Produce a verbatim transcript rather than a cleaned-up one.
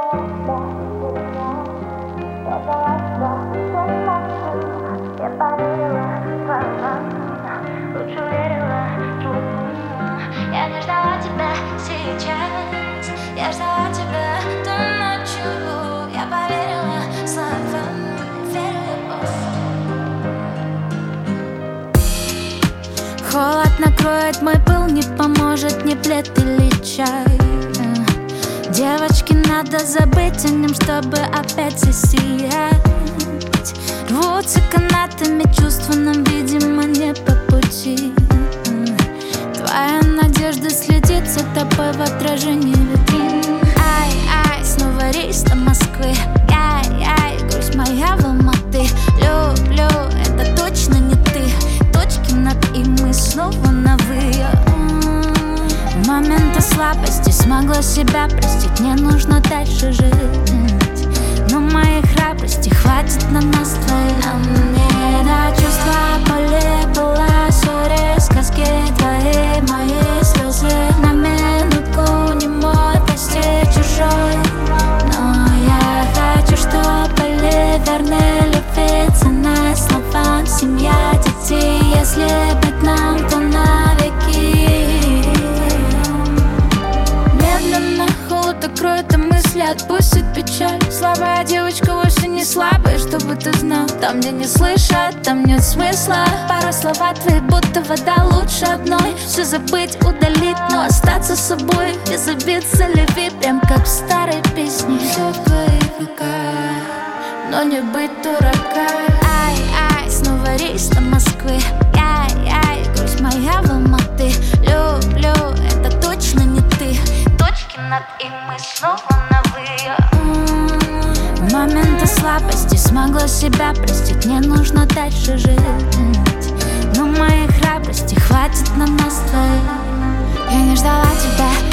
Я не ждала тебя сейчас, я ждала тебя той ночью. Я поверила словам, верила Богу. Холод накроет мой пыл, не поможет ни плед или чай. Девочке надо забыть о нем, чтобы опять засиять. Рвутся канатами чувства, нам, видимо, не по пути. Твоя надежда следит за тобой в отражении витрин. Ай, ай, снова рейс до Москвы. Ай, ай, грусть моя в Алматы. Люблю, это точно не ты. Точки над «и» мы снова на «вы». В моменты слабости смогла себя простить. Не нужно дальше жить, но моей храбрости хватит на нас двоих. А мне до чувства боли была ссоре, сказки твои, мои слезы. На минутку не мой, прости, чужой. Но я хочу, чтобы были верны любви, цена словам, семья, детей. Если быть нам, то навеки. Медленно холод окроет, а мысли отпустит печаль. Слабая девочка вовсе не слабая, чтобы ты знал. Там, где не слышат, там нет смысла. Пара слов твои, будто вода, лучше одной. Все забыть, удалить, но остаться собой. Без обид залеви, прям как в старой песне. Все в твоих руках, но не быть дурака. Ай, ай, снова рейс до Москвы. Ай, ай, грусть моя в Алматы. Люблю, это точно не ты. Точки над «и» мы снова на «вы». В моменты слабости смогла себя простить. Не нужно дальше жить, но моей храбрости хватит на нас двоих. Я не ждала тебя